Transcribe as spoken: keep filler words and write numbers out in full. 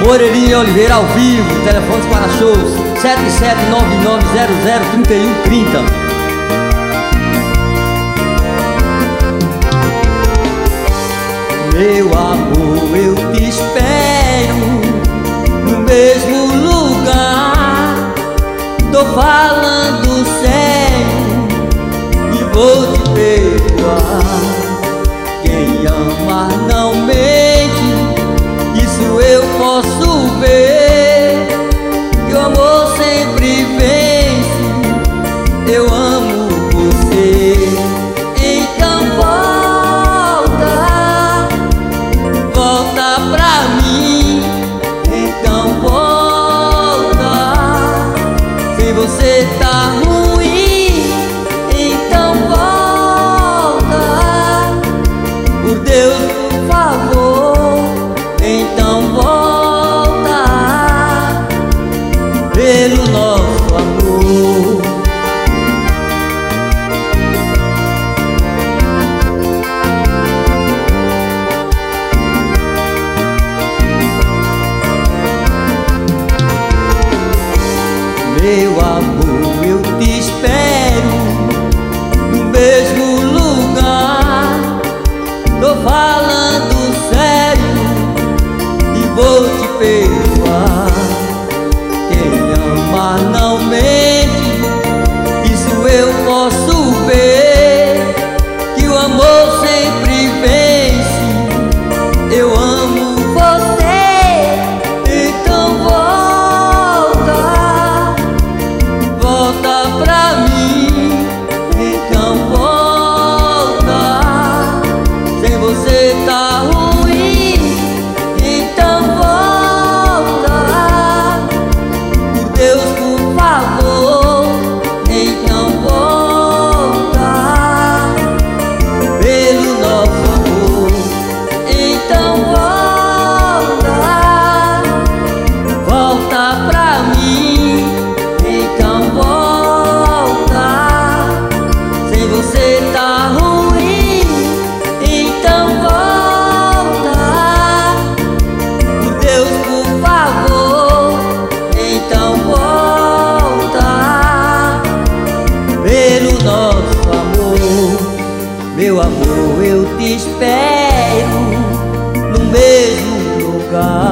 Moreirinha Oliveira ao vivo, telefones para shows sete sete nove nove zero zero três um três zero. Meu amor, eu te espero no mesmo lugar. Tô falando sério e vou te perdoar. Quem ama não mente, isso eu posso ver. Que o amor sempre vence, eu amo você. Então volta, volta pra mim. Então volta, se você tá ruim. Então volta, por Deus, por favor. Então volta, pelo nosso amor. Meu amor, eu te espero no mesmo lugar. Tô falando sério e vou te perdoar. Quem ama não mente, isso eu posso ver. Que o amor sempre vence, eu amo você. Então volta, volta pra mim. Então volta, sem você tá ruim. Então volta, por Deus, por favor. Então volta, pelo nosso amor. Então volta, volta pra mim. Então volta, sem você tá ruim. Então volta, por Deus, por favor. Então volta, pelo nosso amor. Meu amor, eu te espero no mesmo lugar.